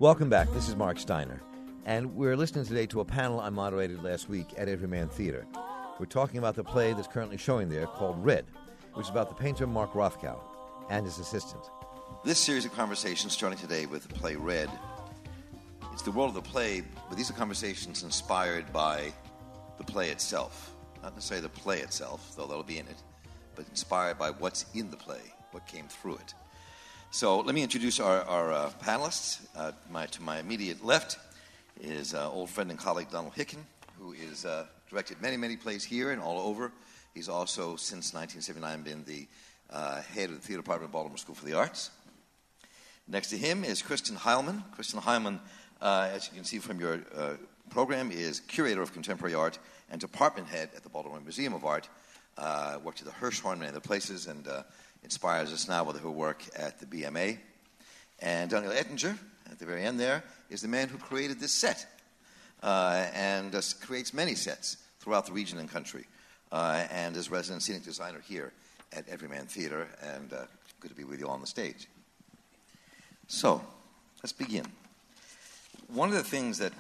Welcome back. This is Mark Steiner. And we're listening today to a panel I moderated last week at Everyman Theater. We're talking about the play that's currently showing there called Red, which is about the painter Mark Rothko and his assistant. This series of conversations starting today with the play Red. It's the world of the play, but these are conversations inspired by the play itself. Not necessarily the play itself, though that'll be in it, but inspired by what's in the play, what came through it. So let me introduce our panelists. To my immediate left is old friend and colleague Donald Hicken, who is directed many, many plays here and all over. He's also, since 1979, been the head of the theater department of Baltimore School for the Arts. Next to him is Kristen Heilman. Kristen Heilman, as you can see from your program, is curator of contemporary art and department head at the Baltimore Museum of Art. Worked at the Hirshhorn and other places, and inspires us now with her work at the BMA. And Daniel Ettinger, at the very end there, is the man who created this set and creates many sets throughout the region and country, and is resident scenic designer here at Everyman Theater, and good to be with you all on the stage. So, let's begin. One of the things that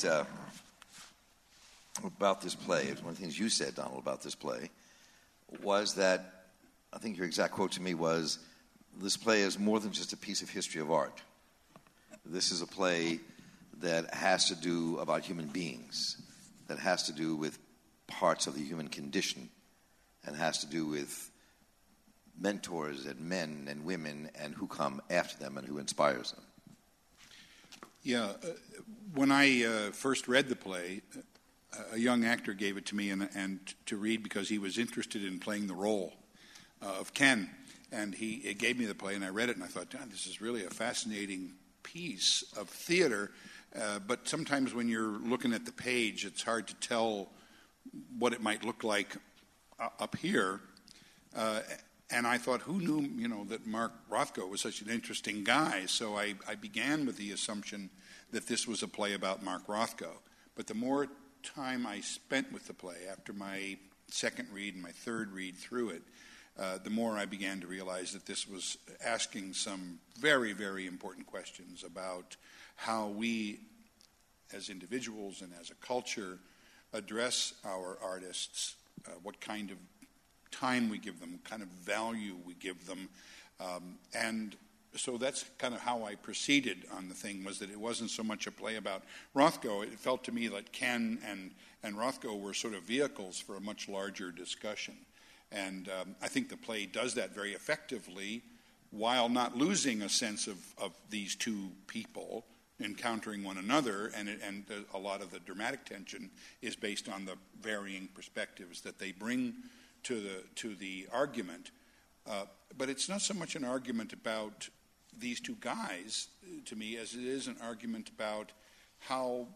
about this play, one of the things you said, Donald, about this play, was that, I think your exact quote to me was, this play is more than just a piece of history of art. This is a play that has to do about human beings, that has to do with parts of the human condition, and has to do with mentors and men and women and who come after them and who inspires them. Yeah, when I first read the play, a young actor gave it to me and to read because he was interested in playing the role of Ken, and it gave me the play, and I read it, and I thought, God, this is really a fascinating piece of theater, but sometimes when you're looking at the page, it's hard to tell what it might look like up here, and I thought, who knew, that Mark Rothko was such an interesting guy, so I began with the assumption that this was a play about Mark Rothko, but the more time I spent with the play, after my second read and my third read through it, the more I began to realize that this was asking some very, very important questions about how we, as individuals and as a culture, address our artists, what kind of time we give them, what kind of value we give them. And so that's kind of how I proceeded on the thing, was that it wasn't so much a play about Rothko. It felt to me that Ken and Rothko were sort of vehicles for a much larger discussion. And I think the play does that very effectively while not losing a sense of these two people encountering one another, and a lot of the dramatic tension is based on the varying perspectives that they bring to the argument. But it's not so much an argument about these two guys, to me, as it is an argument about how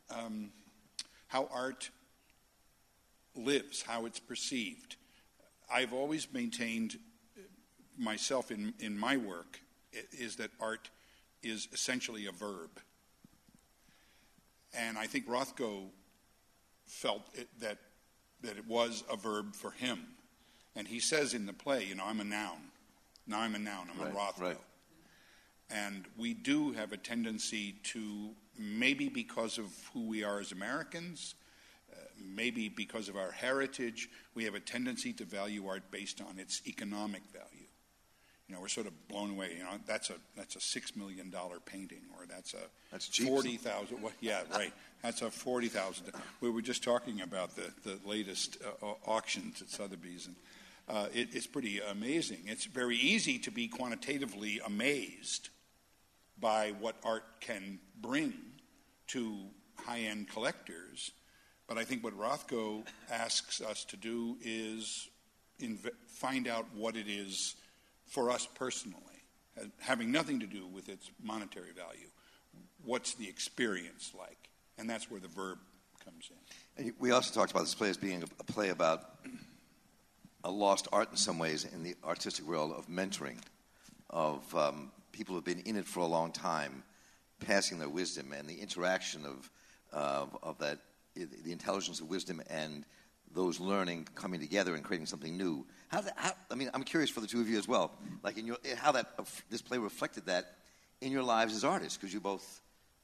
art lives, how it's perceived. I've always maintained myself in my work is that art is essentially a verb. And I think Rothko felt that it was a verb for him. And he says in the play, I'm a noun. Now I'm a noun, I'm a Rothko. Right. And we do have a tendency to, maybe because of who we are as Americans, maybe because of our heritage, we have a tendency to value art based on its economic value. We're sort of blown away. That's a $6 million painting, or that's 40,000. Yeah, right. That's a 40,000. We were just talking about the latest auctions at Sotheby's, and it's pretty amazing. It's very easy to be quantitatively amazed by what art can bring to high-end collectors. But I think what Rothko asks us to do is find out what it is for us personally, having nothing to do with its monetary value. What's the experience like? And that's where the verb comes in. And we also talked about this play as being a play about a lost art in some ways in the artistic world of mentoring, of people who have been in it for a long time, passing their wisdom, and the interaction of that, the intelligence of wisdom and those learning coming together and creating something new. I'm curious for the two of you as well, like how this play reflected that in your lives as artists, because you both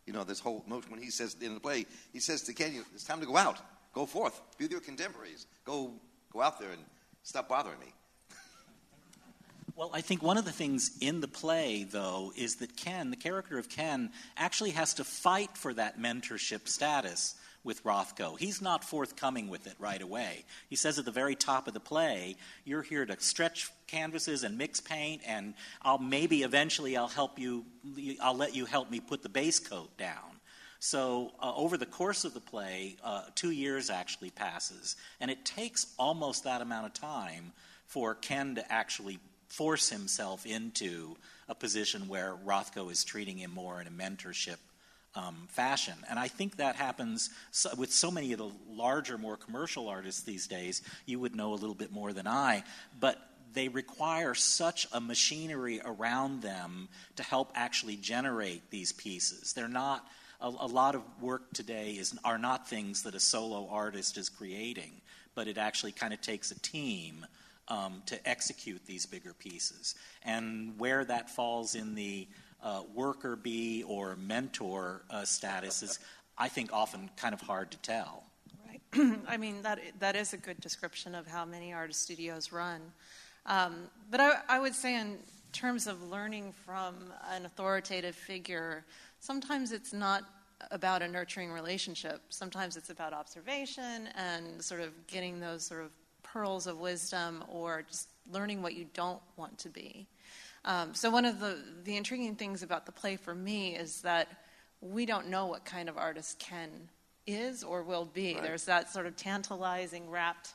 You know, this whole notion when he says in the play, he says to Ken, it's time to go out. Go forth. Be with your contemporaries. Go out there and stop bothering me. Well, I think one of the things in the play, though, is that Ken, the character of Ken, actually has to fight for that mentorship status with Rothko. He's not forthcoming with it right away. He says at the very top of the play, you're here to stretch canvases and mix paint, and I'll let you help me put the base coat down. So over the course of the play, 2 years actually passes, and it takes almost that amount of time for Ken to actually force himself into a position where Rothko is treating him more in a mentorship fashion. And I think that happens with so many of the larger, more commercial artists these days. You would know a little bit more than I, but they require such a machinery around them to help actually generate these pieces. They're not a lot of work today are not things that a solo artist is creating, but it actually kind of takes a team to execute these bigger pieces. And where that falls in the worker bee or mentor status is, I think, often kind of hard to tell. Right. I mean, that is a good description of how many artist studios run. But I would say in terms of learning from an authoritative figure, sometimes it's not about a nurturing relationship. Sometimes it's about observation and sort of getting those sort of pearls of wisdom, or just learning what you don't want to be. So one of the intriguing things about the play for me is that we don't know what kind of artist Ken is or will be. Right. There's that sort of tantalizing wrapped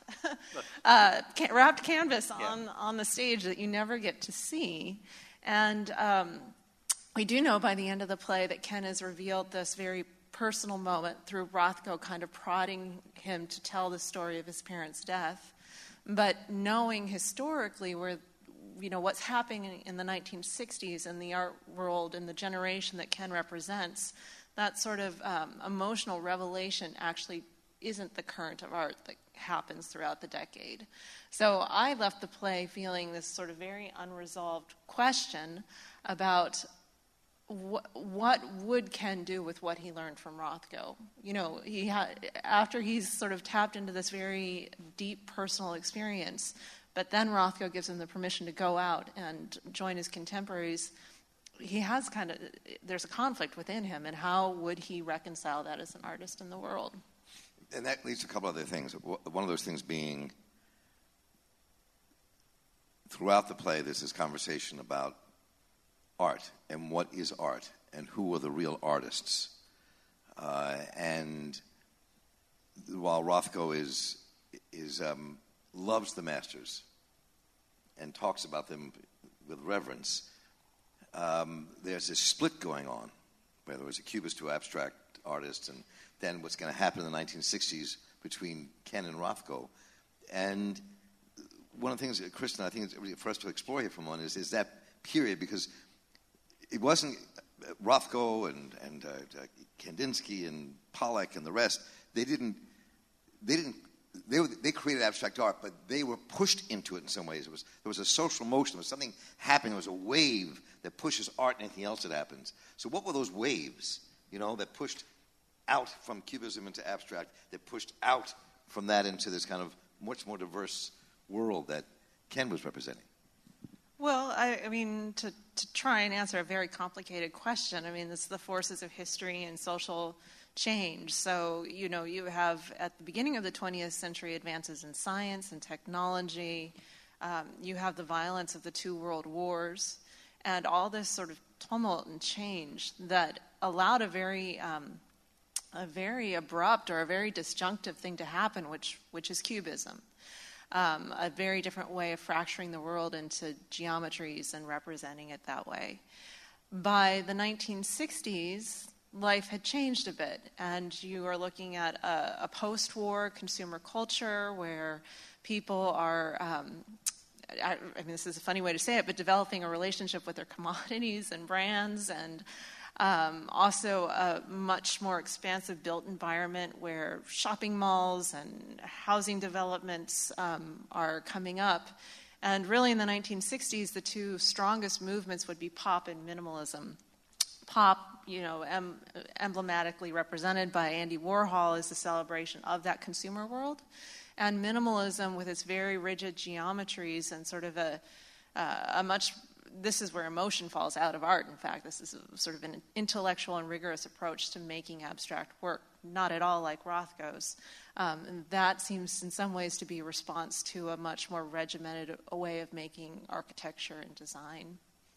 canvas on the stage that you never get to see. And we do know by the end of the play that Ken has revealed this very personal moment through Rothko kind of prodding him to tell the story of his parents' death. But knowing historically what's happening in the 1960s in the art world and the generation that Ken represents, that sort of emotional revelation actually isn't the current of art that happens throughout the decade. So I left the play feeling this sort of very unresolved question about what would Ken do with what he learned from Rothko? You know, after he's sort of tapped into this very deep personal experience, but then Rothko gives him the permission to go out and join his contemporaries, there's a conflict within him, and how would he reconcile that as an artist in the world? And that leads to a couple other things. One of those things being, throughout the play, there's this conversation about art and what is art and who are the real artists. And while Rothko loves the masters and talks about them with reverence, there's this split going on where there was a Cubist to abstract artist, and then what's going to happen in the 1960s between Ken and Rothko. And one of the things that Kristen, I think it's for us to explore here for a moment is that period, because it wasn't Rothko and Kandinsky and Pollock and the rest. They created abstract art, but they were pushed into it in some ways. There was a social motion. There was something happening. There was a wave that pushes art and anything else that happens. So what were those waves, that pushed out from Cubism into abstract, that pushed out from that into this kind of much more diverse world that Ken was representing? Well, I mean, to try and answer a very complicated question, I mean, it's the forces of history and social change. So, you have at the beginning of the 20th century advances in science and technology. You have the violence of the two world wars, and all this sort of tumult and change that allowed a very abrupt or a very disjunctive thing to happen, which is Cubism. A very different way of fracturing the world into geometries and representing it that way. By the 1960s, life had changed a bit, and you are looking at a post-war consumer culture where people are, I mean, this is a funny way to say it, but developing a relationship with their commodities and brands, and also a much more expansive built environment where shopping malls and housing developments are coming up. And really in the 1960s, the two strongest movements would be pop and minimalism. pop, emblematically represented by Andy Warhol, is the celebration of that consumer world. And minimalism, with its very rigid geometries and sort of this is where emotion falls out of art. In fact, this is sort of an intellectual and rigorous approach to making abstract work, not at all like Rothko's. And that seems in some ways to be a response to a much more regimented way of making architecture and design.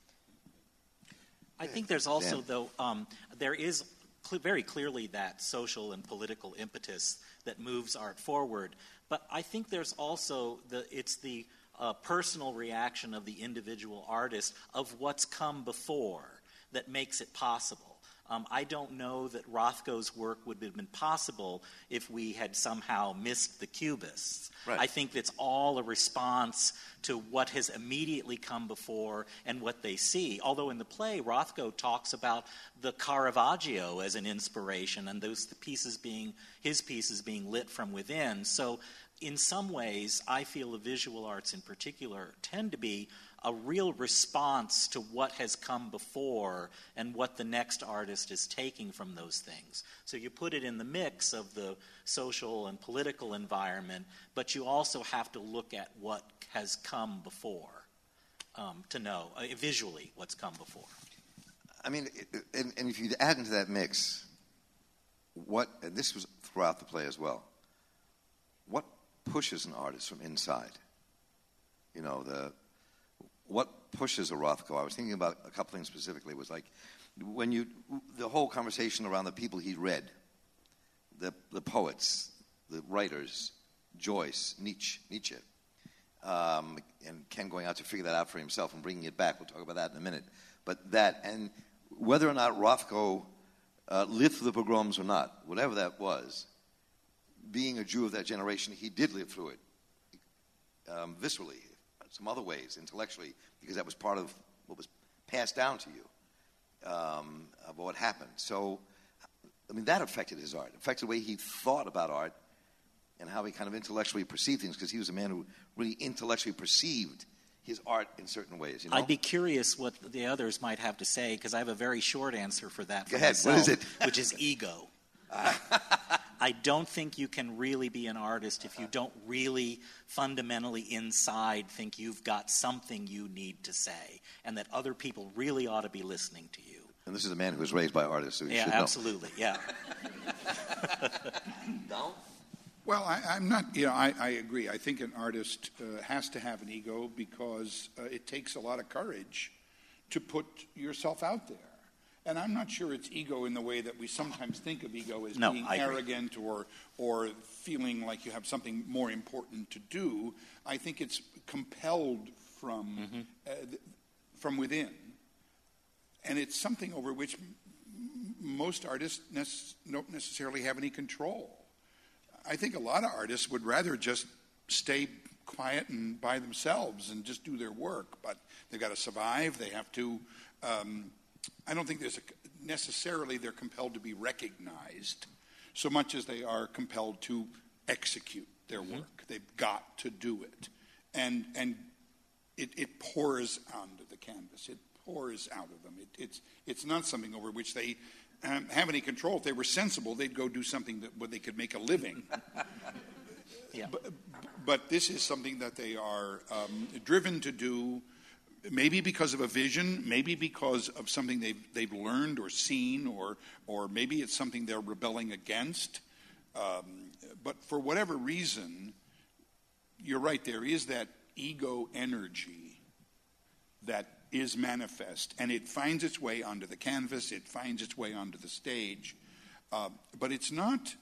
I think there's also, though, there is very clearly that social and political impetus that moves art forward. But I think there's also the personal reaction of the individual artist of what's come before that makes it possible. I don't know that Rothko's work would have been possible if we had somehow missed the Cubists. Right. I think it's all a response to what has immediately come before and what they see. Although in the play, Rothko talks about the Caravaggio as an inspiration and his pieces being lit from within. So in some ways, I feel the visual arts in particular tend to be a real response to what has come before and what the next artist is taking from those things. So you put it in the mix of the social and political environment, but you also have to look at what has come before to know visually what's come before. I mean, and if you add into that mix, and this was throughout the play as well, what pushes an artist from inside? What pushes a Rothko? I was thinking about a couple things specifically. It was like the whole conversation around the people he read, the poets, the writers, Joyce, Nietzsche, and Ken going out to figure that out for himself and bringing it back. We'll talk about that in a minute. But that, and whether or not Rothko lived through the pogroms or not, whatever that was, being a Jew of that generation, he did live through it viscerally, some other ways, intellectually, because that was part of what was passed down to you of what happened. So, I mean, that affected his art, affected the way he thought about art and how he kind of intellectually perceived things, because he was a man who really intellectually perceived his art in certain ways. I'd be curious what the others might have to say, because I have a very short answer for that. Go ahead. Myself, what is it? Which is ego. I don't think you can really be an artist if you don't really fundamentally inside think you've got something you need to say and that other people really ought to be listening to you. And this is a man who was raised by artists, so he should know. Absolutely, yeah. No? Well, I'm not, I agree. I think an artist has to have an ego because it takes a lot of courage to put yourself out there. And I'm not sure it's ego in the way that we sometimes think of ego as being arrogant or feeling like you have something more important to do. I think it's compelled from within. And it's something over which most artists don't necessarily have any control. I think a lot of artists would rather just stay quiet and by themselves and just do their work. But they've got to survive. They have to... I don't think necessarily they're compelled to be recognized so much as they are compelled to execute their work. They've got to do it. And it pours onto the canvas. It pours out of them. It's not something over which they have any control. If they were sensible, they'd go do something where they could make a living. Yeah. But this is something that they are driven to do, maybe because of a vision, maybe because of something they've learned or seen, or maybe it's something they're rebelling against. But for whatever reason, you're right, there is that ego energy that is manifest, and it finds its way onto the canvas, it finds its way onto the stage, but it's not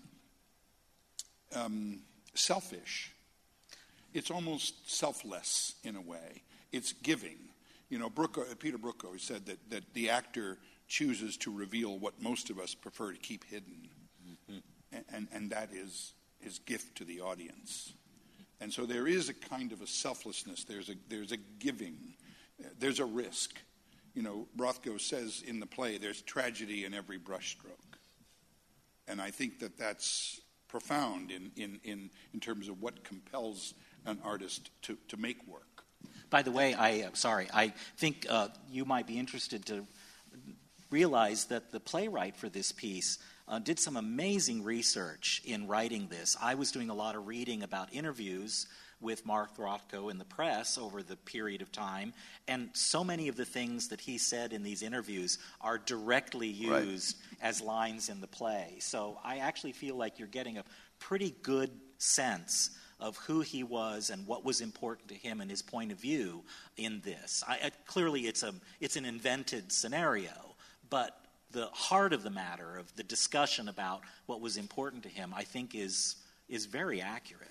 selfish. It's almost selfless in a way. It's giving. Peter Brook said that the actor chooses to reveal what most of us prefer to keep hidden, and that is his gift to the audience. And so there is a kind of a selflessness. There's a giving. There's a risk. Rothko says in the play, there's tragedy in every brushstroke, and I think that that's profound in terms of what compels an artist to make work. By the way, I think you might be interested to realized that the playwright for this piece did some amazing research in writing this. I was doing a lot of reading about interviews with Mark Rothko in the press over the period of time, and so many of the things that he said in these interviews are directly used as lines in the play. So I actually feel like you're getting a pretty good sense of who he was and what was important to him and his point of view in this. Clearly, it's an invented scenario, but the heart of the matter, of the discussion about what was important to him, I think is very accurate.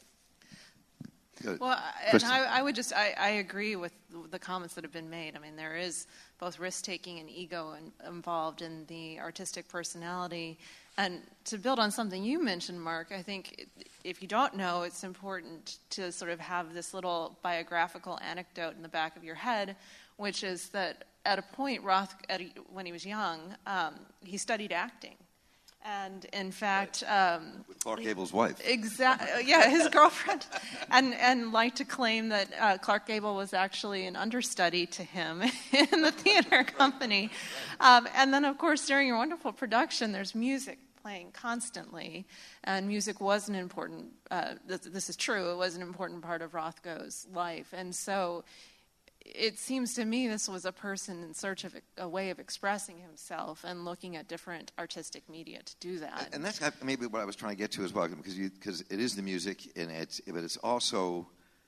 Well, and I would just, I agree with the comments that have been made. I mean, there is both risk-taking and ego involved in the artistic personality. And to build on something you mentioned, Mark, I think if you don't know, it's important to sort of have this little biographical anecdote in the back of your head, which is that at a point, when he was young, he studied acting. And in fact, with Clark Gable's wife, his girlfriend, and like to claim that Clark Gable was actually an understudy to him in the theater company. And then, of course, during your wonderful production, there's music playing constantly, and music was an important. This is true. It was an important part of Rothko's life, and so. It seems to me this was a person in search of a way of expressing himself and looking at different artistic media to do that. And that's maybe what I was trying to get to as well, because it is the music, but it's also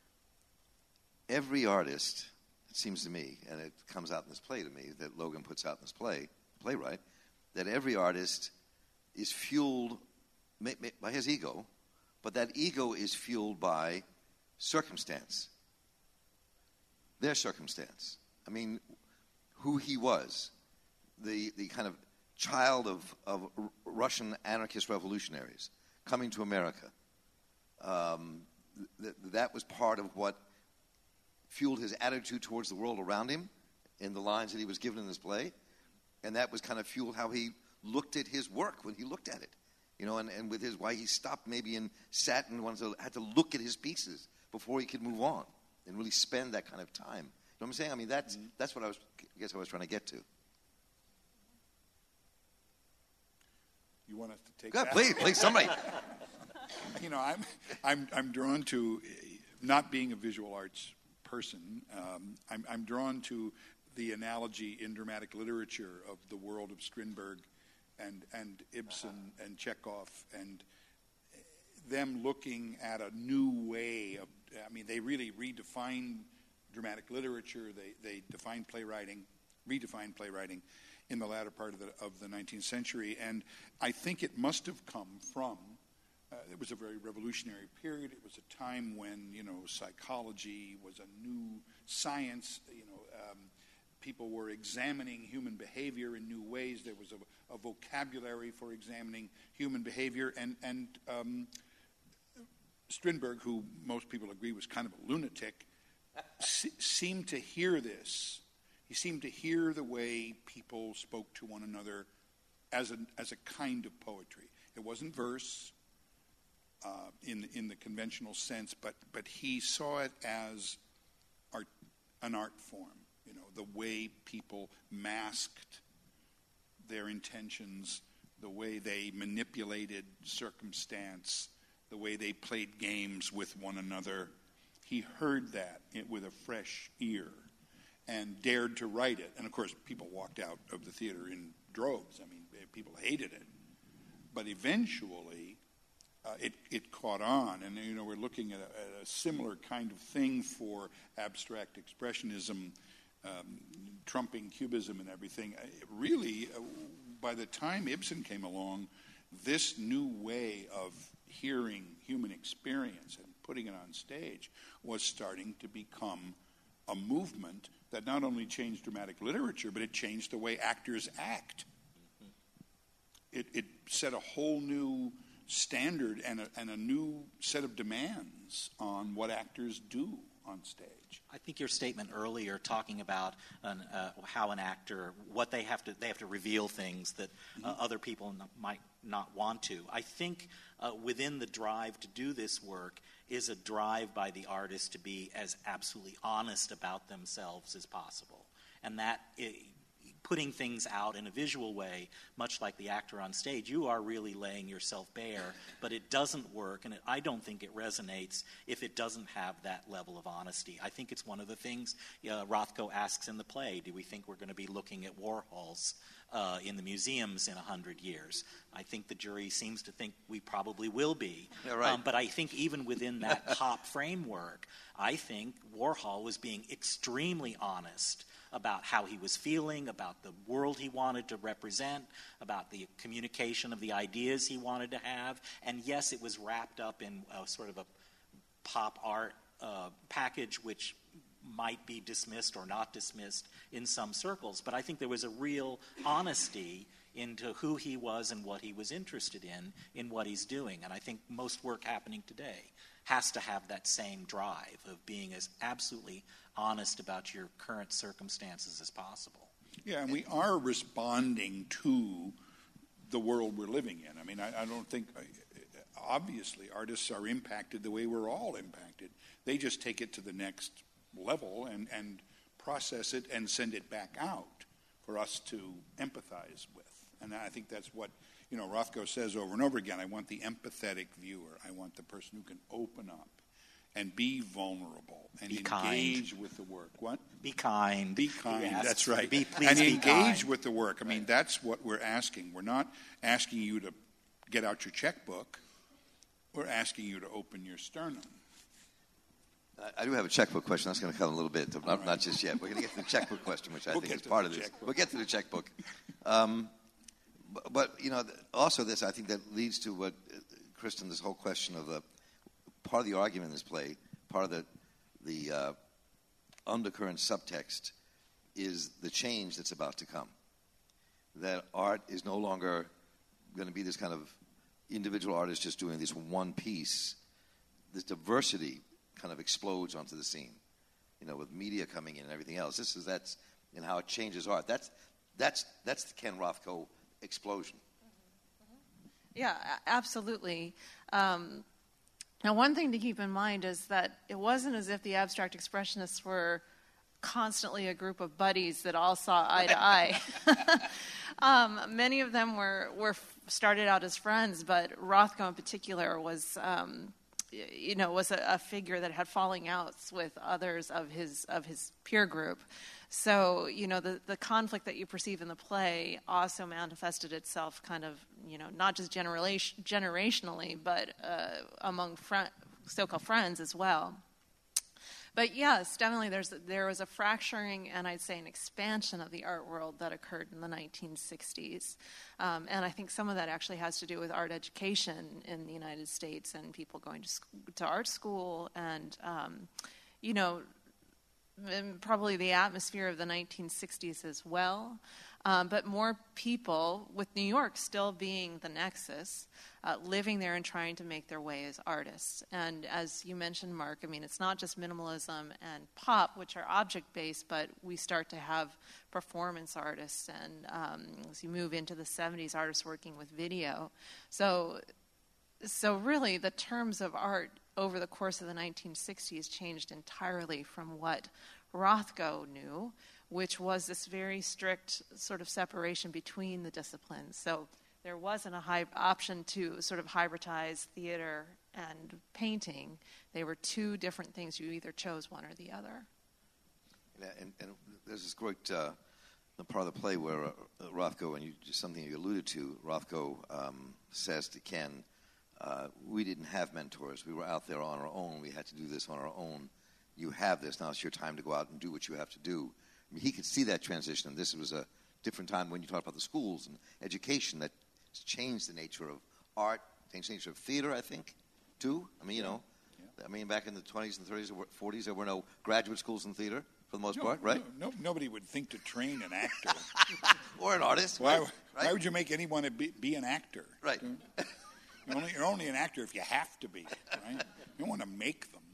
every artist, it seems to me, and it comes out in this play to me, that Logan puts out in this playwright, that every artist is fueled by his ego, but that ego is fueled by circumstance. Their circumstance. I mean, who he was, the kind of child of Russian anarchist revolutionaries coming to America. That was part of what fueled his attitude towards the world around him in the lines that he was given in this play. And that was kind of fueled how he looked at his work when he looked at it. You know, and with why he stopped maybe and sat and had to look at his pieces before he could move on. And really spend that kind of time. You know what I'm saying? I mean, that's what I was trying to get to. You want us to take Good, that? please, somebody. You know, I'm drawn to, not being a visual arts person, I'm drawn to the analogy in dramatic literature of the world of Strindberg and Ibsen and Chekhov, and them looking at a new way of, I mean, they really redefined dramatic literature. They defined redefined playwriting in the latter part of the 19th century. And I think it must have come from, it was a very revolutionary period. It was a time when, you know, psychology was a new science. You know, people were examining human behavior in new ways. There was a vocabulary for examining human behavior. And Strindberg, who most people agree was kind of a lunatic, seemed to hear this. He seemed to hear the way people spoke to one another as a kind of poetry. It wasn't verse in the conventional sense, but he saw it as an art form. You know, the way people masked their intentions, the way they manipulated circumstance, the way they played games with one another. He heard that with a fresh ear and dared to write it. And, of course, people walked out of the theater in droves. I mean, people hated it. But eventually, it caught on. And, you know, we're looking at a similar kind of thing for abstract expressionism, trumping cubism and everything. Really, by the time Ibsen came along, this new way of hearing human experience and putting it on stage was starting to become a movement that not only changed dramatic literature, but it changed the way actors act. It set a whole new standard and a new set of demands on what actors do on stage. I think your statement earlier talking about how an actor, what they have to reveal things that other people might not want to. I think within the drive to do this work is a drive by the artist to be as absolutely honest about themselves as possible. And that putting things out in a visual way, much like the actor on stage. You are really laying yourself bare, but it doesn't work, and I don't think it resonates if it doesn't have that level of honesty. I think it's one of the things Rothko asks in the play. Do we think we're going to be looking at Warhols in the museums in 100 years? I think the jury seems to think we probably will be. Yeah, right. But I think even within that pop framework, I think Warhol was being extremely honest about how he was feeling, about the world he wanted to represent, about the communication of the ideas he wanted to have. And yes, it was wrapped up in sort of a pop art package, which might be dismissed or not dismissed in some circles. But I think there was a real honesty into who he was and what he was interested in what he's doing. And I think most work happening today has to have that same drive of being as absolutely honest about your current circumstances as possible. Yeah, and we are responding to the world we're living in. I mean, I don't think, obviously, artists are impacted the way we're all impacted. They just take it to the next level and process it and send it back out for us to empathize with. And I think that's what, Rothko says over and over again. I want the empathetic viewer. I want the person who can open up and be vulnerable and engage with the work. What? Be kind. Be kind, Yes. that's right. Please and be engage kind. with the work. I mean, that's what we're asking. We're not asking you to get out your checkbook. We're asking you to open your sternum. I do have a checkbook question. That's going to come a little bit, not just yet. We're going to get to the checkbook question, which I think is part of this. Checkbook. We'll get to the checkbook. But also this, I think that leads to what, Kristen, this whole question of part of the argument in this play, part of the undercurrent subtext is the change that's about to come. That art is no longer going to be this kind of individual artist just doing this one piece. This diversity kind of explodes onto the scene, with media coming in and everything else. That's how it changes art. That's the Ken Rothko explosion. Yeah, absolutely. Now, one thing to keep in mind is that it wasn't as if the abstract expressionists were constantly a group of buddies that all saw eye to eye. Many of them were started out as friends, but Rothko in particular was a figure that had falling outs with others of his peer group. So, the conflict that you perceive in the play also manifested itself kind of, not just generationally, but among so-called friends as well. But yes, definitely there was a fracturing and I'd say an expansion of the art world that occurred in the 1960s. And I think some of that actually has to do with art education in the United States and people going to art school and, and probably the atmosphere of the 1960s as well. But more people, with New York still being the nexus, living there and trying to make their way as artists. And as you mentioned, Mark, I mean, it's not just minimalism and pop, which are object-based, but we start to have performance artists. And as you move into the 70s, artists working with video. So really, the terms of art over the course of the 1960s changed entirely from what Rothko knew, which was this very strict sort of separation between the disciplines. So there wasn't a high option to sort of hybridize theater and painting. They were two different things. You either chose one or the other. Yeah, and there's this great part of the play where Rothko, and something you alluded to, Rothko says to Ken, we didn't have mentors. We were out there on our own. We had to do this on our own. You have this. Now it's your time to go out and do what you have to do. I mean, he could see that transition. And this was a different time when you talk about the schools and education that changed the nature of art, changed the nature of theater, I think, too. I mean, I mean, back in the 20s and 30s or 40s, there were no graduate schools in theater for the most part, right? Nobody would think to train an actor. Or an artist. Why would you make anyone be an actor? Right. You're only an actor if you have to be, right? You don't want to make them.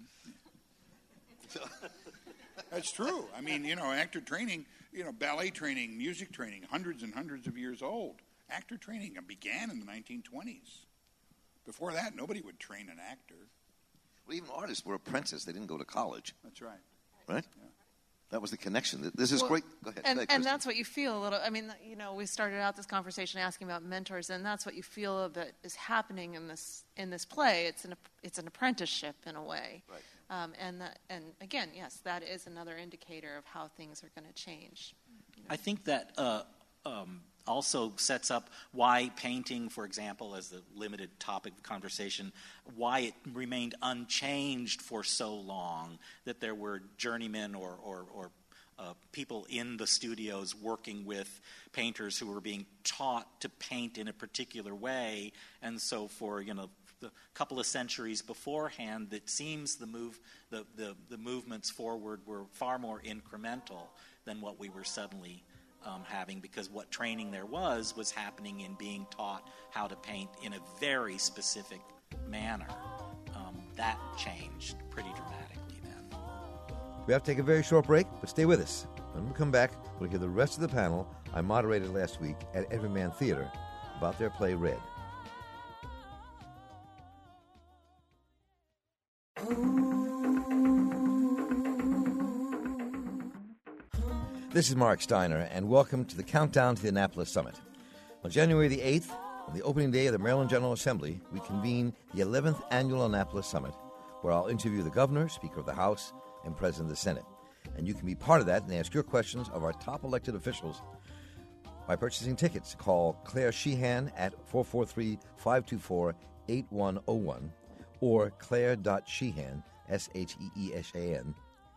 That's true. I mean, actor training, ballet training, music training, hundreds and hundreds of years old. Actor training began in the 1920s. Before that, nobody would train an actor. Well, even artists were apprentices. They didn't go to college. That's right. Right? Yeah. That was the connection. This is great. Go ahead. And that's what you feel a little. I mean, we started out this conversation asking about mentors, and that's what you feel that is happening in this play. It's an apprenticeship in a way. Right. And again, yes, that is another indicator of how things are going to change. I think that also sets up why painting, for example, as the limited topic of conversation, why it remained unchanged for so long, that there were journeymen or people in the studios working with painters who were being taught to paint in a particular way. And so for, the couple of centuries beforehand, it seems the movements forward were far more incremental than what we were suddenly having, because what training there was happening in being taught how to paint in a very specific manner. That changed pretty dramatically then. We have to take a very short break, but stay with us. When we come back, we'll hear the rest of the panel I moderated last week at Everyman Theater about their play Red. This is Mark Steiner, and welcome to the Countdown to the Annapolis Summit. On January the 8th, on the opening day of the Maryland General Assembly, we convene the 11th Annual Annapolis Summit, where I'll interview the Governor, Speaker of the House, and President of the Senate. And you can be part of that and ask your questions of our top elected officials by purchasing tickets. Call Claire Sheehan at 443-524-8101 or claire.sheehan, Sheehan,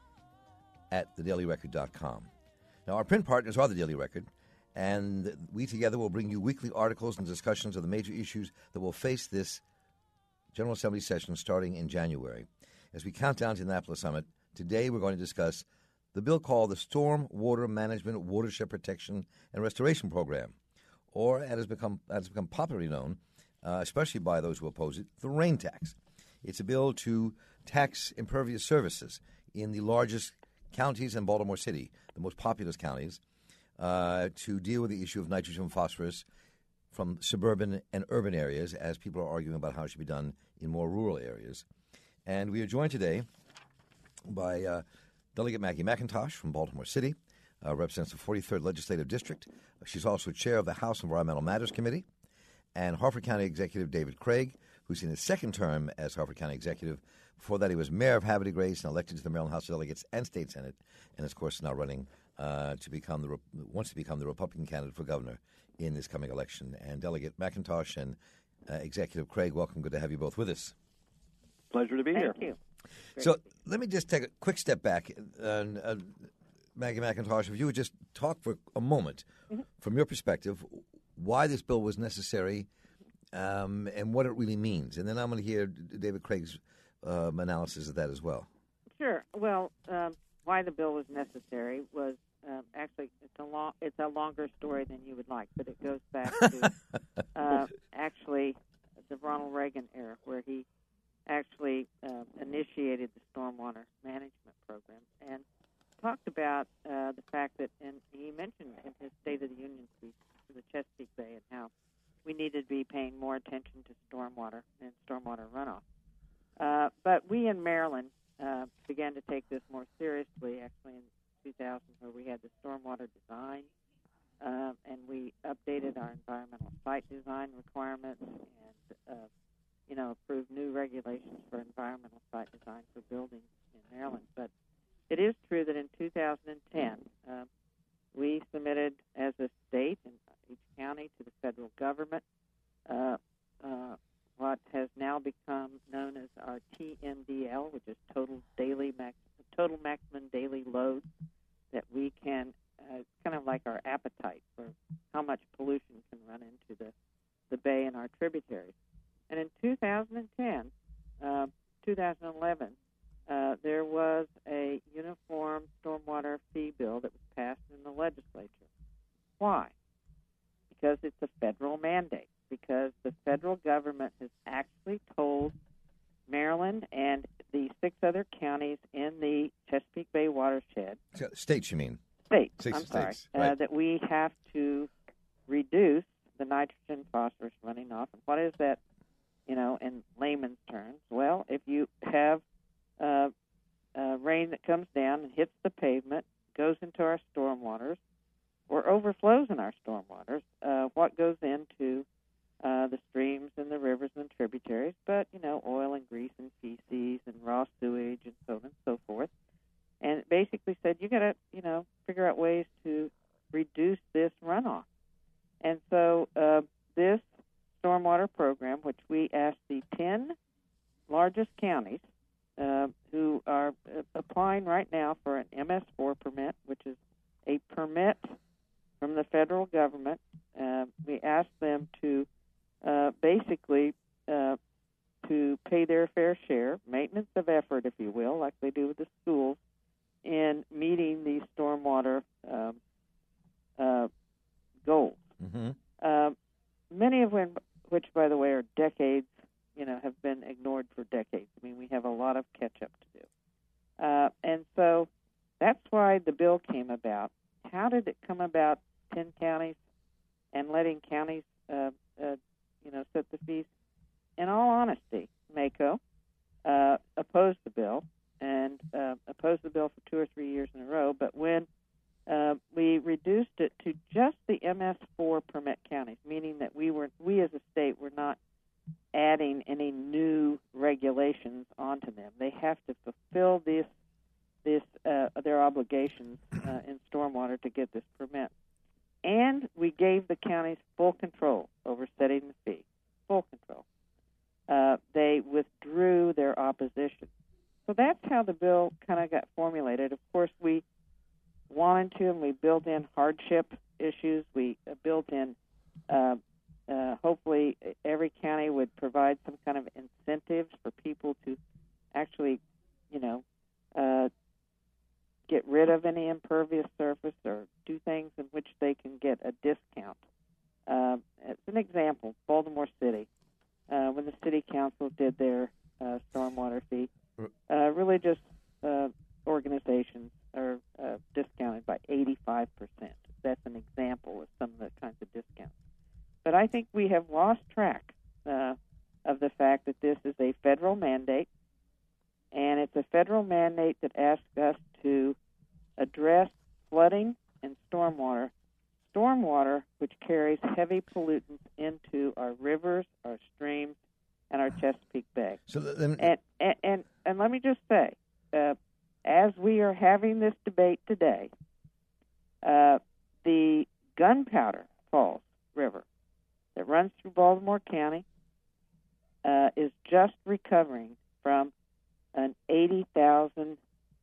at thedailyrecord.com. Now, our print partners are the Daily Record, and we together will bring you weekly articles and discussions of the major issues that will face this General Assembly session starting in January. As we count down to the Annapolis Summit, today we're going to discuss the bill called the Storm Water Management Watershed Protection and Restoration Program, or as has become popularly known, especially by those who oppose it, the rain tax. It's a bill to tax impervious surfaces in the largest counties in Baltimore City, the most populous counties, to deal with the issue of nitrogen and phosphorus from suburban and urban areas, as people are arguing about how it should be done in more rural areas. And we are joined today by Delegate Maggie McIntosh from Baltimore City, represents the 43rd Legislative District. She's also chair of the House Environmental Matters Committee, and Harford County Executive David Craig, who's in his second term as Harford County Executive. Before that, he was mayor of Havre de Grace and elected to the Maryland House of Delegates and State Senate, and of course now running wants to become the Republican candidate for governor in this coming election. And Delegate McIntosh and Executive Craig, welcome. Good to have you both with us. Pleasure to be here. Thank you. So let me just take a quick step back. Maggie McIntosh, if you would just talk for a moment, from your perspective, why this bill was necessary and what it really means. And then I'm going to hear David Craig's analysis of that as well. Sure. Well, why the bill was necessary was actually it's a longer story than you would like, but it goes back to actually the Ronald Reagan era, where he actually initiated the stormwater management program and talked about the fact that, and he mentioned in his State of the Union speech to the Chesapeake Bay and how we needed to be paying more attention to stormwater and stormwater runoff. But we in Maryland began to take this more seriously, actually, in 2000, where we had the stormwater design, and we updated our environmental site design requirements and, approved new regulations for environmental site design for buildings in Maryland. But it is true that in 2010, we submitted as a state and each county to the federal government what has now become known as our TMDL, which is total maximum daily load that we can, kind of like our appetite for how much pollution can run into the bay and our tributaries. And in 2011, there was a uniform stormwater fee bill that was passed in the legislature. Why? Because it's a federal mandate. Because the federal government has actually told Maryland and the 6 other counties in the Chesapeake Bay watershed. States, you mean? States, Six I'm states, sorry. right. That we have to reduce the nitrogen phosphorus running off. And what is that, in layman's terms? Well, if you have rain that comes down and hits the pavement, goes into our stormwaters or overflows in our stormwaters, what goes into the streams and the rivers and tributaries, but, oil and grease and feces and raw sewage and so on and so forth. And it basically said, you got to, figure out ways to reduce this runoff. And so this stormwater program, which we asked the 10 largest counties who are applying right now for an MS4 permit, which is a permit from the federal government. We asked them to basically to pay their fair share, maintenance of effort, if you will, like they do with the schools, in meeting these stormwater goals. Mm-hmm. Many of which, by the way, are decades, have been ignored for decades. I mean, we have a lot of catch-up to do. And so that's why the bill came about. How did it come about, 10 counties, and letting counties, set the fees? In all honesty, MACO opposed the bill, and opposed the bill for 2 or 3 years in a row, but when we reduced it to just the MS4 permit counties, meaning that we as a state were not adding any new regulations onto them. They have to fulfill their obligations in stormwater to get this permit. And we gave the counties full control over setting the fee, full control. They withdrew their opposition. So that's how the bill kind of got formulated. Of course, we wanted to, and we built in hardship issues. We built in, hopefully, every county would provide some kind of incentives for people to actually, get rid of any impervious surface or do things in which they can get a discount. As an example, Baltimore City, when the city council did their stormwater fee, religious organizations are discounted by 85%. That's an example of some of the kinds of discounts. But I think we have lost track of the fact that this is a federal mandate, and it's a federal mandate that asks us to address flooding and stormwater. Stormwater, which carries heavy pollutants into our rivers, our streams, and our Chesapeake Bay. So and let me just say, as we are having this debate today, the Gunpowder Falls River that runs through Baltimore County is just recovering from an 80,000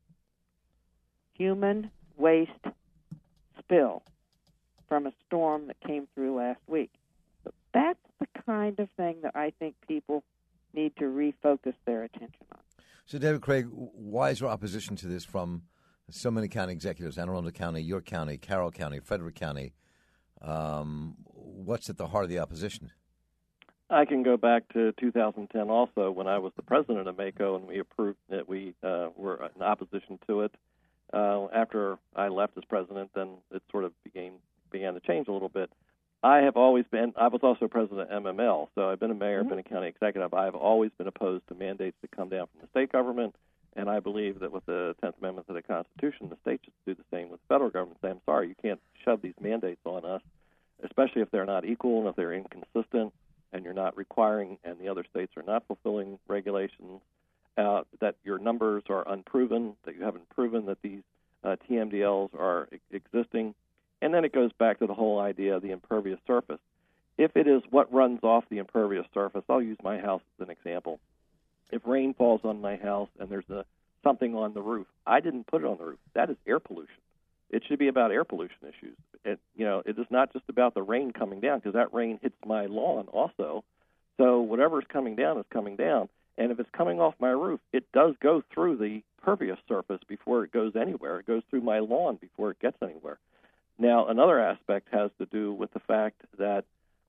human waste spill from a storm that came through last week. So that's the kind of thing that I think people need to refocus their attention on. So, David Craig, why is your opposition to this from so many county executives, Anne Arundel County, York County, Carroll County, Frederick County? What's at the heart of the opposition? I can go back to 2010 also, when I was the president of MACO, and we approved it. We were in opposition to it. After I left as president, then it sort of began to change a little bit. I was also president of MML, so I've been a mayor, been a county executive. I've always been opposed to mandates that come down from the state government, and I believe that with the 10th Amendment to the Constitution, the state should do the same with the federal government. Say, I'm sorry, you can't shove these mandates on us, especially if they're not equal and if they're inconsistent, and you're not requiring, and the other states are not fulfilling regulations, that your numbers are unproven, that you haven't proven that these TMDLs are existing. And then it goes back to the whole idea of the impervious surface. If it is what runs off the impervious surface, I'll use my house as an example. If rain falls on my house and there's something on the roof, I didn't put it on the roof. That is air pollution. It should be about air pollution issues. It is not just about the rain coming down, because that rain hits my lawn also. So whatever is coming down is coming down. And if it's coming off my roof, it does go through the pervious surface before it goes anywhere. It goes through my lawn before it gets anywhere. Now, another aspect has to do with the fact that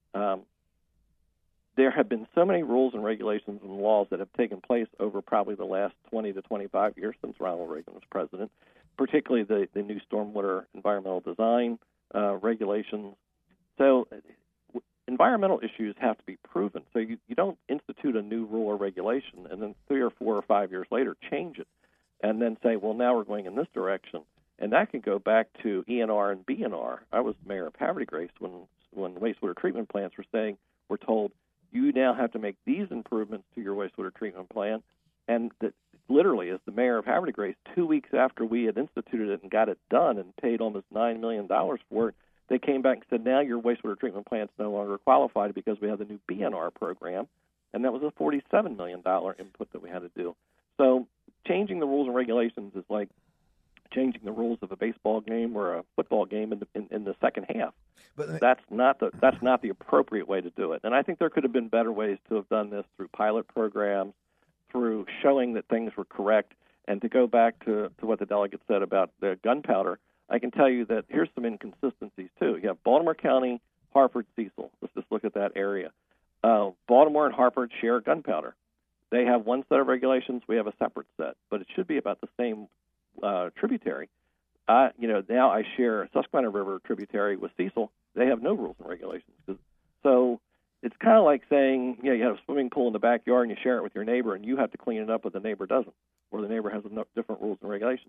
there have been so many rules and regulations and laws that have taken place over probably the last 20 to 25 years since Ronald Reagan was president, particularly the new stormwater environmental design regulations. So environmental issues have to be proven. So you don't institute a new rule or regulation and then 3 or 4 or 5 years later change it and then say, well, now we're going in this direction. And that can go back to ENR and BNR. I was mayor of Havre de Grace when wastewater treatment plants were told, you now have to make these improvements to your wastewater treatment plant. And that literally, as the mayor of Havre de Grace, 2 weeks after we had instituted it and got it done and paid almost $9 million for it, they came back and said, now your wastewater treatment plant's no longer qualified because we have the new BNR program. And that was a $47 million input that we had to do. So changing the rules and regulations is like changing the rules of a baseball game or a football game in the second half. But that's not the appropriate way to do it. And I think there could have been better ways to have done this through pilot programs, through showing that things were correct. And to go back to what the delegate said about the gunpowder, I can tell you that here's some inconsistencies, too. You have Baltimore County, Harford, Cecil. Let's just look at that area. Baltimore and Harford share gunpowder. They have one set of regulations. We have a separate set. But it should be about the same tributary. Now I share Susquehanna River tributary with Cecil. They have no rules and regulations. So it's kind of like saying, you have a swimming pool in the backyard and you share it with your neighbor, and you have to clean it up, but the neighbor doesn't, or the neighbor has different rules and regulations.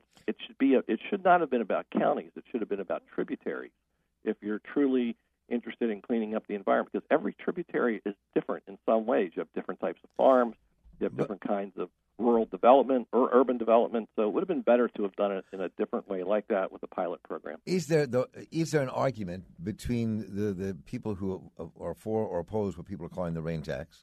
It should not have been about counties. It should have been about tributaries. If you're truly interested in cleaning up the environment, because every tributary is different in some ways. You have different types of farms. You have different kinds of rural development or urban development. So it would have been better to have done it in a different way like that with a pilot program. Is there an argument between the people who are for or oppose what people are calling the rain tax?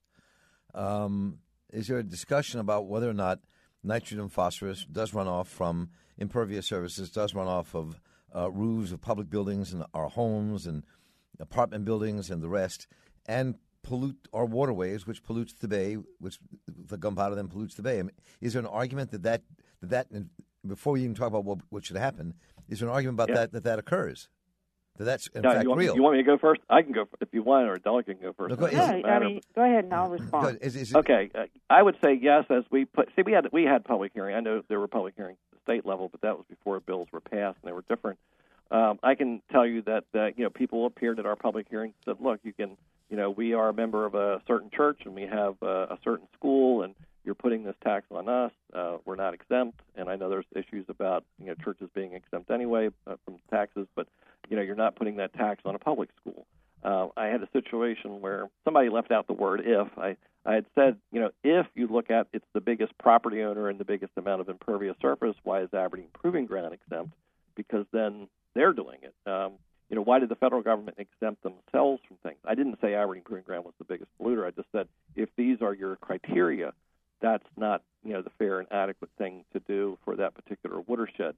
Is there a discussion about whether or not nitrogen and phosphorus does run off from impervious surfaces, does run off of roofs of public buildings and our homes and apartment buildings and the rest, and pollute our waterways, which pollutes the bay, which the gunpowder then pollutes the bay? I mean, is there an argument that before we even talk about what should happen, is there an argument about that occurs? That's in fact real. You want me to go first? I can go if you want, or a delegate can go first. No, go ahead and I'll respond. Okay, I would say yes. As we had public hearing. I know there were public hearings at the state level, but that was before bills were passed, and they were different. I can tell you that people appeared at our public hearings and said, look, you can. We are a member of a certain church, and we have a certain school, and you're putting this tax on us. We're not exempt, and I know there's issues about churches being exempt anyway from taxes, but you're not putting that tax on a public school. I had a situation where somebody left out the word if. I had said, if you look at it's the biggest property owner and the biggest amount of impervious surface, why is Aberdeen Proving Ground exempt? Because then they're doing it. Why did the federal government exempt themselves from things? I didn't say Aberdeen Proving Ground was the biggest polluter. I just said if these are your criteria, that's not the fair and adequate thing to do for that particular watershed.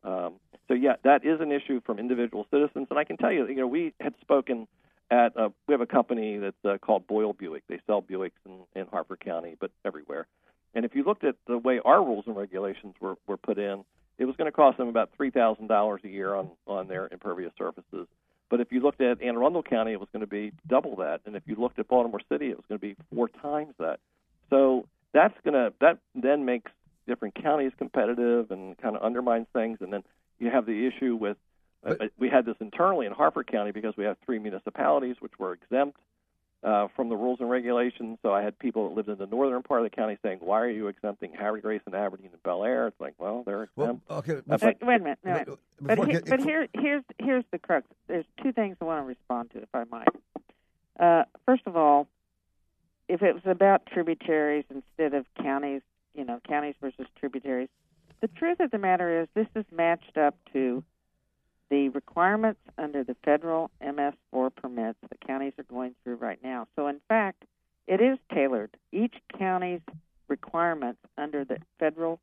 That is an issue from individual citizens. And I can tell you, we had spoken at we have a company that's called Boyle Buick. They sell Buicks in Harford County, but everywhere. And if you looked at the way our rules and regulations were put in, it was going to cost them about $3,000 a year on their impervious surfaces. But if you looked at Anne Arundel County, it was going to be double that. And if you looked at Baltimore City, it was going to be 4 times that. So that then makes different counties competitive and kind of undermines things. And then you have the issue with we had this internally in Harford County because we have 3 municipalities which were exempt from the rules and regulations. So I had people that lived in the northern part of the county saying, why are you exempting Havre de Grace and Aberdeen and Bel Air? It's like, well, they're exempt. Wait a minute. But here's the crux. There's 2 things I want to respond to, if I might. First of all, if it was about tributaries instead of counties, counties versus tributaries, the truth of the matter is this is matched up to the requirements under the federal MS4 permits that counties are going through right now. So, in fact, it is tailored. Each county's requirements under the federal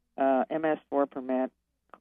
MS4 permit,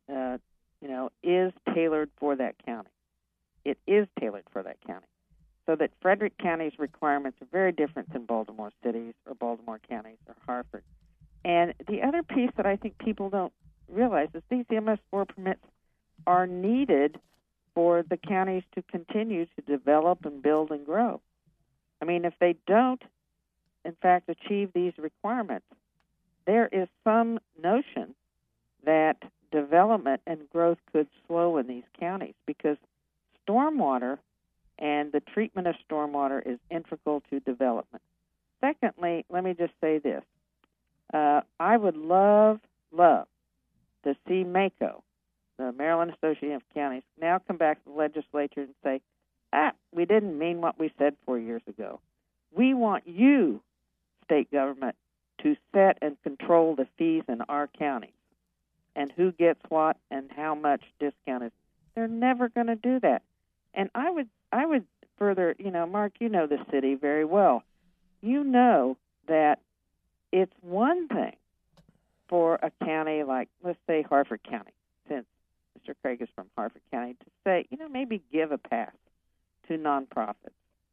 is tailored for that county. It is tailored for that county. So that Frederick County's requirements are very different than Baltimore City's or Baltimore County's or Harford. And the other piece that I think people don't realize is these MS4 permits are needed for the counties to continue to develop and build and grow. I mean, if they don't, in fact, achieve these requirements, there is some notion that development and growth could slow in these counties because stormwater and the treatment of stormwater is integral to development. Secondly, let me just say this. I would love to see MACO the Maryland Association of Counties, now come back to the legislature and say, we didn't mean what we said 4 years ago. We want you, state government, to set and control the fees in our counties and who gets what and how much discounted. They're never going to do that. And I would further, Mark, you know the city very well. You know that it's one thing for a county like, let's say, Harford County, since Mr. Craig is from Harford County, to say, maybe give a pass to nonprofits,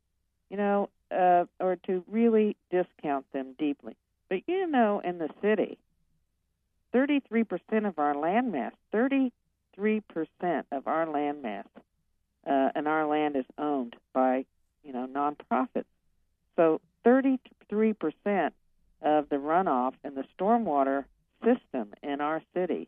or to really discount them deeply. But in the city, 33% of our land mass, 33% of our land mass, and our land is owned by, nonprofits. So 33% of the runoff in the stormwater system in our city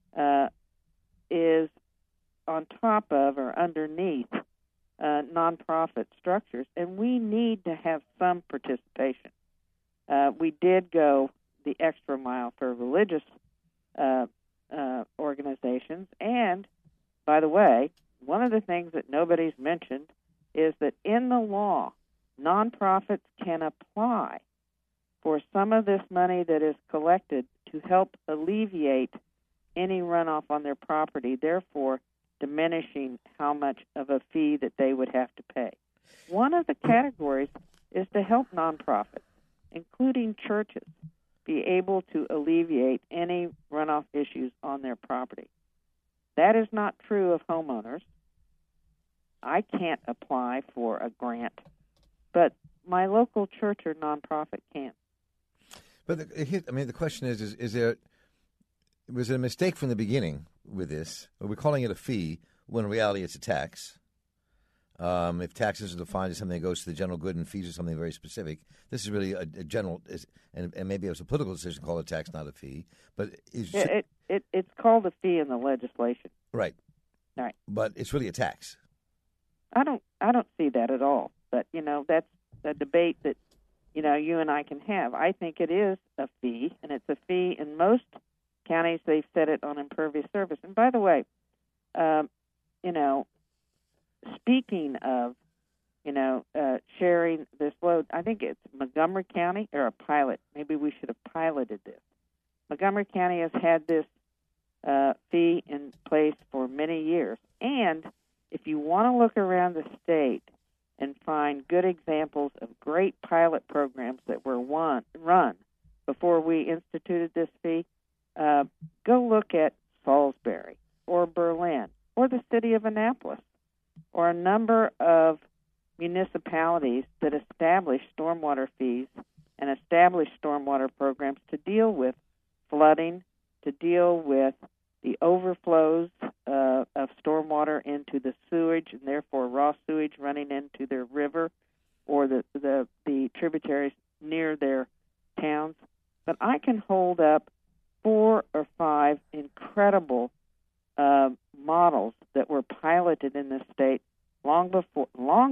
is on top of or underneath nonprofit structures, and we need to have some participation. We did go the extra mile for religious organizations, and by the way, one of the things that nobody's mentioned is that in the law, nonprofits can apply for some of this money that is collected to help alleviate any runoff on their property, therefore diminishing how much of a fee that they would have to pay. One of the categories is to help nonprofits, including churches, be able to alleviate any runoff issues on their property. That is not true of homeowners. I can't apply for a grant, but my local church or nonprofit can. But the question is was it a mistake from the beginning with this? We're calling it a fee when in reality it's a tax. If taxes are defined as something that goes to the general good and fees are something very specific, this is really a general, and maybe it was a political decision to call it a tax, not a fee. But it's called a fee in the legislation. Right. All right. But it's really a tax. I don't see that at all. But that's a debate that you and I can have. I think it is a fee, and it's a fee in most counties. They've set it on impervious surface. And by the way, speaking of sharing this load, I think it's Montgomery County or a pilot. Maybe we should have piloted this. Montgomery County has had this fee in place for many years, and if you want to look around the state and find good examples of great pilot programs that were run before we instituted this fee, go look at Salisbury or Berlin or the city of Annapolis or a number of municipalities that established stormwater fees and established stormwater programs to deal with flooding, to deal with the overflows of stormwater into the sewage and therefore raw sewage running into their river or the tributaries near their towns. But I can hold up 4 or 5 incredible models that were piloted in this state long before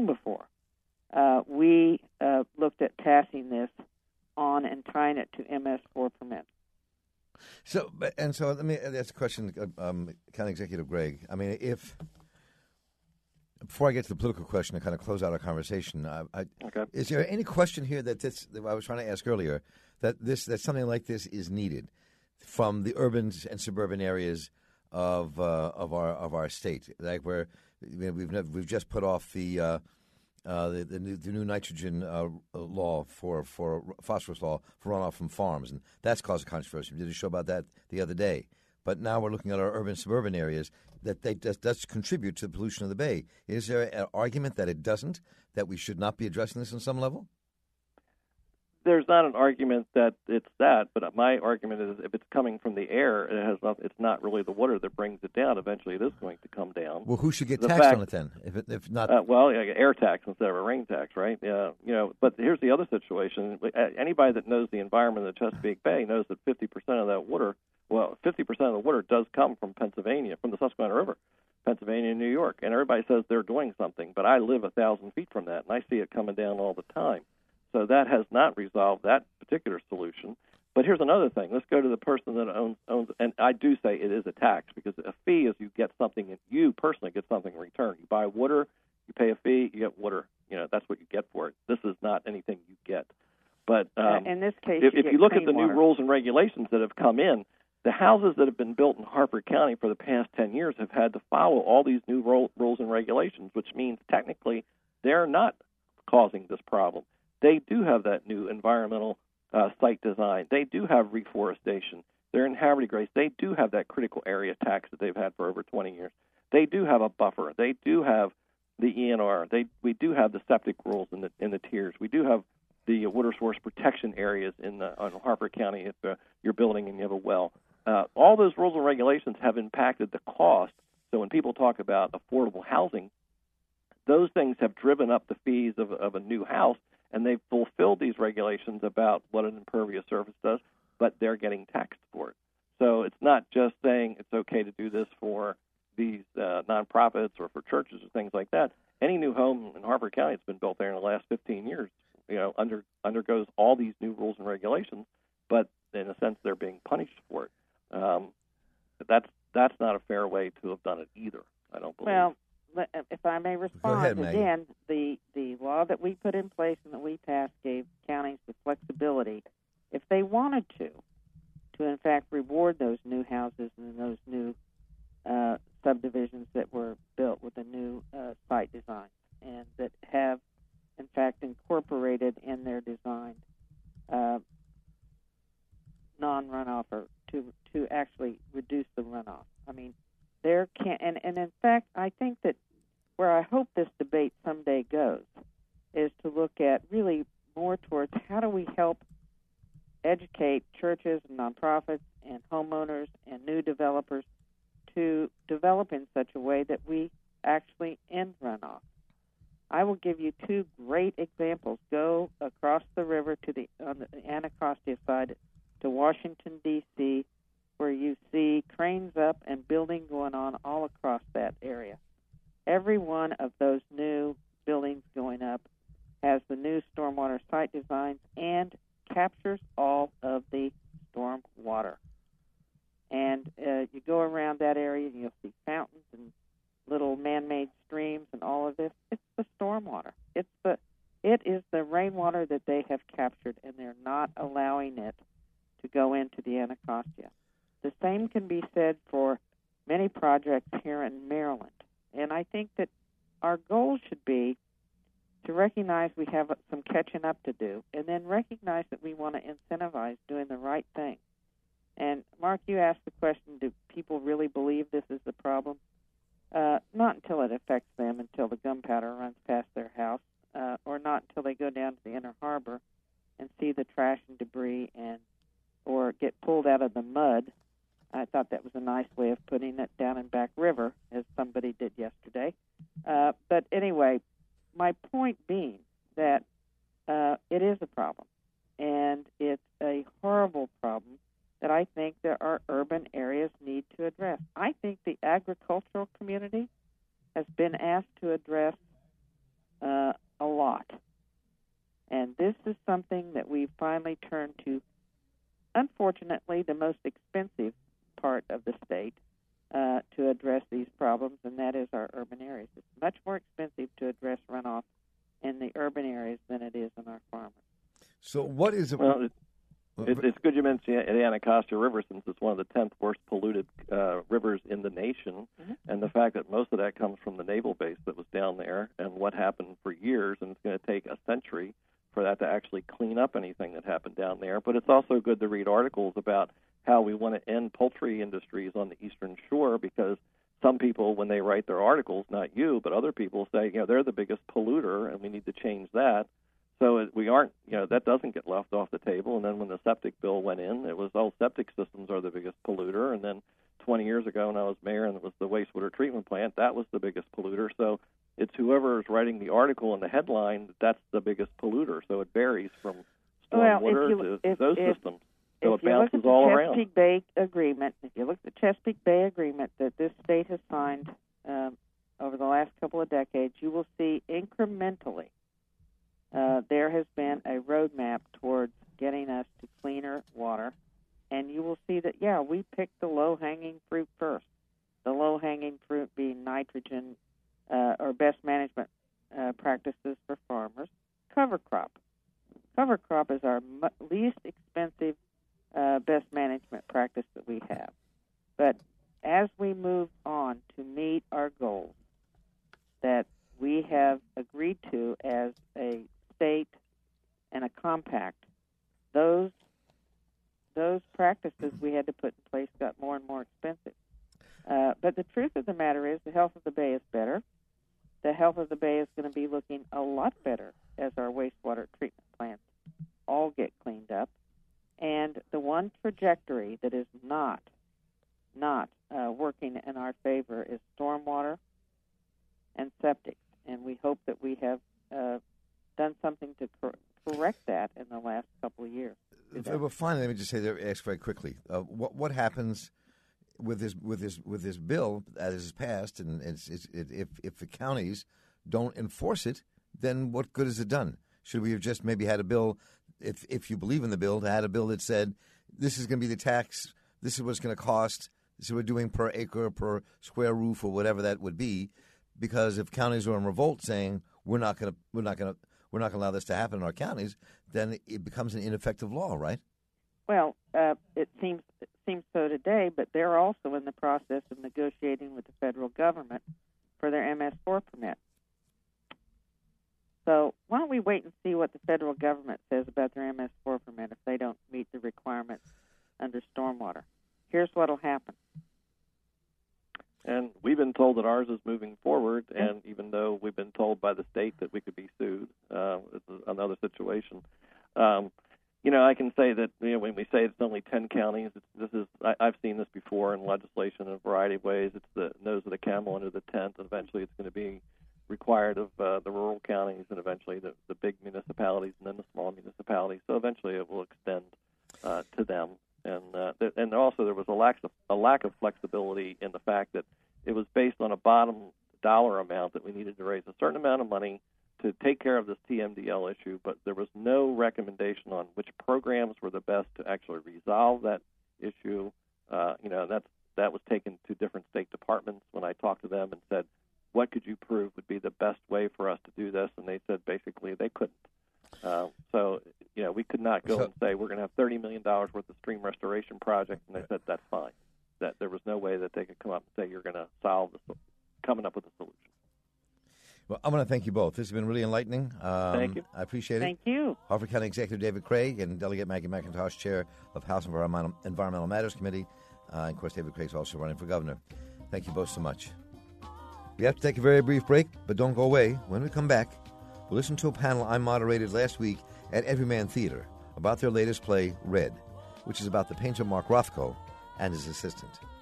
we looked at passing this on and tying it to MS4 permits. So let me ask a question, County Executive Gregg. I mean, before I get to the political question to kind of close out our conversation, okay. Is there any question here that I was trying to ask earlier that something like this is needed from the urban and suburban areas of our state, like where we've just put off the new nitrogen law for phosphorus law for runoff from farms, and that's caused a controversy. We did a show about that the other day. But now we're looking at our urban suburban areas that does contribute to the pollution of the bay. Is there an argument that it doesn't, that we should not be addressing this on some level? There's not an argument that it's that, but my argument is if it's coming from the air, it's not really the water that brings it down. Eventually, it is going to come down. Well, who should get taxed on it then? If not, air tax instead of a rain tax, right? But here's the other situation. Anybody that knows the environment of the Chesapeake Bay knows that 50% of that water, 50% of the water does come from Pennsylvania, from the Susquehanna River, Pennsylvania and New York. And everybody says they're doing something, but I live 1,000 feet from that, and I see it coming down all the time. So that has not resolved that particular solution. But here's another thing. Let's go to the person that owns, and I do say it is a tax, because a fee is you get something, and you personally get something in return. You buy water, you pay a fee, you get water. That's what you get for it. This is not anything you get. But in this case, if you look at the water. new rules and regulations that have come in, the houses that have been built in Harford County for the past 10 years have had to follow all these new rules and regulations, which means technically they're not causing this problem. They do have that new environmental site design. They do have reforestation. They're inhabited grades. They do have that critical area tax that they've had for over 20 years. They do have a buffer. They do have the ENR. We do have the septic rules in the tiers. We do have the water source protection areas on Harford County if you're building and you have a well. All those rules and regulations have impacted the cost. So when people talk about affordable housing, those things have driven up the fees of a new house, and they've fulfilled these regulations about what an impervious surface does, but they're getting taxed for it. So it's not just saying it's okay to do this for these nonprofits or for churches or things like that. Any new home in Harford County that's been built there in the last 15 years, undergoes all these new rules and regulations, but in a sense they're being punished for it. That's not a fair way to have done it either, I don't believe. Well, if I may respond, ahead, Maggie. again, the law that we put in place and that we passed gave counties the flexibility, if they wanted to in fact reward those new houses and those new subdivisions that were built with a new site design and that have, in fact, incorporated in their design non-runoff or to actually reduce the runoff. I mean, there can and in fact, I think that where I hope this debate someday goes is to look at really more towards how do we help educate churches and nonprofits and homeowners and new developers to develop in such a way that we actually end runoff. I will give you two great examples. Go across the river on the Anacostia side to Washington, D.C., where you see cranes up and building going on all across that area. Every one of those new buildings going up has the new stormwater site designs and captures all of the storm water. And you go around that area and you'll see fountains and little man-made streams and all of this. It's the stormwater. It is the rainwater that they have captured, and they're not allowing it to go into the Anacostia. The same can be said for many projects here in Maryland. And I think that our goal should be to recognize we have some catching up to do, and then recognize that we want to incentivize doing the right thing. And, Mark, you asked the question, do people really believe this is the problem? Not until it affects them, until the gunpowder runs past their house, or not until they go down to the Inner Harbor and see the trash and debris or get pulled out of the mud. I thought that was a nice way of putting it, down in Back River, as somebody did yesterday. But anyway, my point being that it is a problem, and it's a horrible problem that I think that our urban areas need to address. I think the agricultural community has been asked to address a lot, and this is something that we've finally turned to, unfortunately, the most expensive part of the state to address these problems, and that is our urban areas. It's much more expensive to address runoff in the urban areas than it is in our farmers. So what is it? Well, it's good you mentioned the Anacostia River, since it's one of the 10th worst polluted rivers in the nation, and the fact that most of that comes from the naval base that was down there and what happened for years, and it's going to take a century for that to actually clean up anything that happened down there. But it's also good to read articles about how we want to end poultry industries on the Eastern Shore, because some people, when they write their articles, not you, but other people say, they're the biggest polluter and we need to change that. So we aren't, that doesn't get left off the table. And then when the septic bill went in, it was, septic systems are the biggest polluter. And then 20 years ago when I was mayor and it was the wastewater treatment plant, that was the biggest polluter. So it's whoever is writing the article and the headline, that's the biggest polluter. So it varies from stormwater to those systems. So it bounces all around. If you look at the Chesapeake Bay Agreement, that this state has signed over the last couple of decades, you will see incrementally there has been a roadmap towards getting us to cleaner water. And you will see that, yeah, we picked the low-hanging fruit first. The low-hanging fruit being nitrogen or best management practices for farmers. Cover crop. Cover crop is our least expensive best management practice that we have. But as we move on to meet our goals that we have agreed to as a state and a compact, those practices we had to put in place got more and more expensive. But the truth of the matter is the health of the bay is better. The health of the bay is going to be looking a lot better as our wastewater treatment plants all get cleaned up. And the one trajectory that is not working in our favor is stormwater and septic. And we hope that we have done something to correct that in the last couple of years. Well, finally, let me just ask very quickly: what happens with this bill as is passed, and if the counties don't enforce it, then what good is it done? Should we have just maybe had a bill, if you believe in the bill, to had a bill that said this is going to be the tax, this is what it's going to cost, this is what we're doing per acre, per square roof, or whatever that would be? Because if counties are in revolt saying we're not going to allow this to happen in our counties, then it becomes an ineffective law, right? Well, it seems so today, but they're also in the process of negotiating with the federal government for their MS4 permit. So why don't we wait and see what the federal government says about their MS4 permit if they don't meet the requirements under stormwater. Here's what will happen. And we've been told that ours is moving forward, and even though we've been told by the state that we could be sued, it's another situation. I can say that when we say it's only 10 counties, I've seen this before in legislation in a variety of ways. It's the nose of the camel under the tent, and eventually it's going to be required of the rural counties, and eventually the big municipalities, and then the small municipalities. So eventually it will extend to them. And also there was a lack of flexibility in the fact that it was based on a bottom dollar amount that we needed to raise a certain amount of money to take care of this TMDL issue, but there was no recommendation on which programs were the best to actually resolve that issue. That was taken to different state departments when I talked to them and said, what could you prove would be the best way for us to do this? And they said basically they couldn't. We could not go and say we're going to have $30 million worth of stream restoration project, and they said that's fine. That there was no way that they could come up and say you're going to coming up with a solution. Well, I want to thank you both. This has been really enlightening. Thank you. I appreciate it. Thank you. Harford County Executive David Craig and Delegate Maggie McIntosh, Chair of House Environmental Matters Committee. And, of course, David Craig's also running for governor. Thank you both so much. We have to take a very brief break, but don't go away. When we come back, we'll listen to a panel I moderated last week at Everyman Theater about their latest play, Red, which is about the painter Mark Rothko and his assistant.